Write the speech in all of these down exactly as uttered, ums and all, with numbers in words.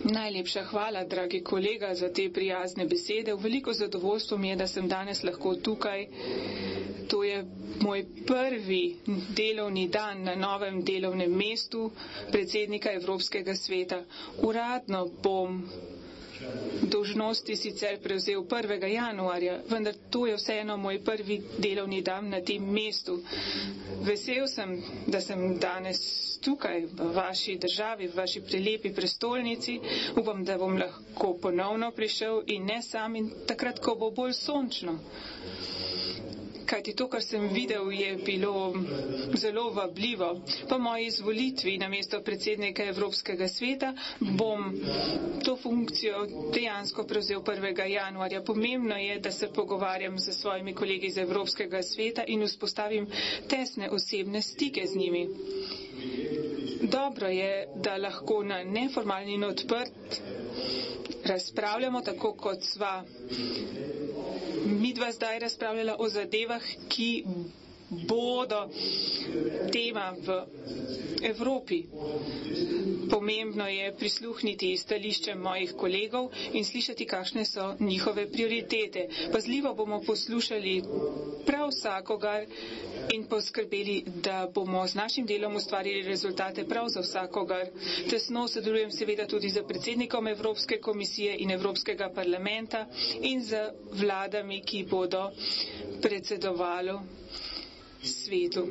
Najlepša hvala, dragi kolega, za te prijazne besede. Veliko zadovoljstvo mi je, da sem danes lahko tukaj. To je moj prvi delovni dan na novem delovnem mestu predsednika Evropskega sveta. Uradno bom dolžnosti sicer prevzel prvega januarja, vendar to je vseeno moj prvi delovni dan na tem mestu. Vesel sem, da sem danes tukaj v vaši državi, v vaši prelepi prestolnici. Upam, da bom lahko ponovno prišel in ne sam in takrat, ko bo bolj sončno. Kajti to, kar sem videl, je bilo zelo vabljivo. Po moji izvolitvi na mesto predsednika Evropskega sveta bom to funkcijo dejansko prevzel prvega januarja. Pomembno je, da se pogovarjam z svojimi kolegi iz Evropskega sveta in vzpostavim tesne osebne stike z njimi. Dobro je, da lahko na neformalni in odprt razpravljamo, tako kot sva midva zdaj razpravljala o zadevah, ki bodo tema v Evropi. Pomembno je prisluhniti stališčem mojih kolegov in slišati, kakšne so njihove prioritete. Pazljivo bomo poslušali prav vsakogar in poskrbeli, da bomo z našim delom ustvarili rezultate prav za vsakogar. Tesno sodelujem seveda tudi z predsednikom Evropske komisije in Evropskega parlamenta in z vladami, ki bodo predsedovali svetu.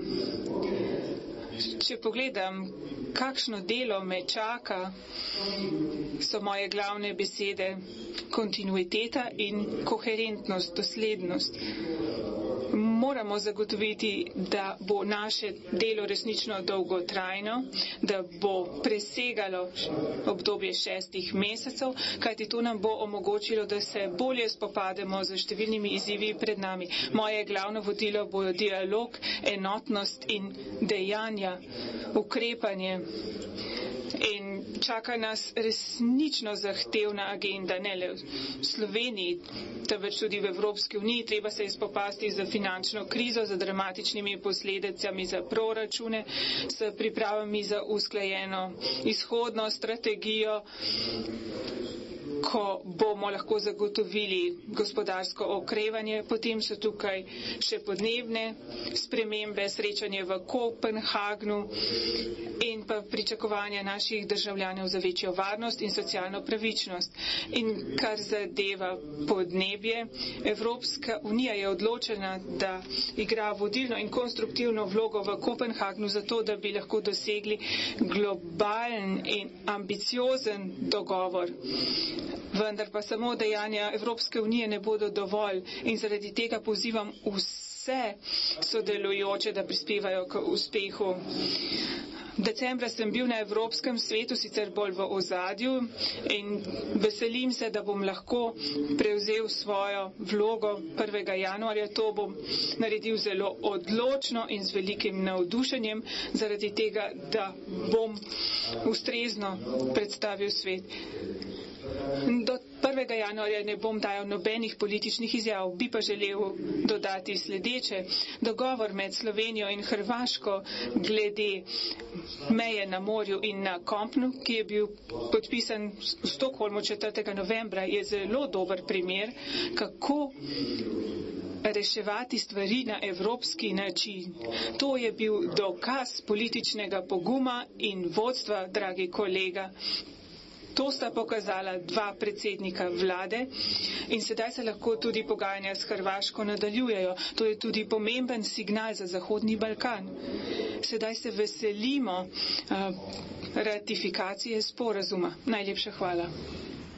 Če pogledam, kakšno delo me čaka, so moje glavne besede kontinuiteta in koherentnost, doslednost. Moramo zagotoviti, da bo naše delo resnično dolgotrajno, da bo presegalo obdobje šestih mesecev, kajti to nam bo omogočilo, da se bolje spopademo z številnimi izzivi pred nami. Moje glavno vodilo bo dialog, enotnost in dejanja, ukrepanje. In čaka nas resnično zahtevna agenda, ne le v Sloveniji, temveč tudi v Evropski uniji. Treba se spopasti z finančno krizo, z dramatičnimi posledicami za proračune, s pripravami za usklajeno izhodno strategijo, ko bomo lahko zagotovili gospodarsko okrevanje. Potem so tukaj še podnebne spremembe, srečanje v Kopenhagnu in pa pričakovanja naših državljanov za večjo varnost in socialno pravičnost. In kar zadeva podnebje, Evropska unija je odločena, da igra vodilno in konstruktivno vlogo v Kopenhagnu zato, da bi lahko dosegli globalen in ambiciozen dogovor. Vendar pa samo dejanja Evropske unije ne bodo dovolj in zaradi tega pozivam vse sodelujoče, da prispevajo k uspehu. Decembra sem bil na Evropskem svetu, sicer bolj v ozadju, in veselim se, da bom lahko prevzel svojo vlogo prvega januarja. To bom naredil zelo odločno in z velikim navdušenjem, zaradi tega, da bom ustrezno predstavil svet. Do prvega januarja ne bom dajal nobenih političnih izjav, bi pa želel dodati sledeče. Dogovor med Slovenijo in Hrvaško glede meje na morju in na kompnu, ki je bil podpisan v Stockholmu četrtega novembra, je zelo dober primer, kako reševati stvari na evropski način. To je bil dokaz političnega poguma in vodstva, dragi kolega. To sta pokazala dva predsednika vlade in sedaj se lahko tudi pogajanja s Hrvaško nadaljujejo. To je tudi pomemben signal za Zahodni Balkan. Sedaj se veselimo uh, ratifikacije sporazuma. Najlepša hvala.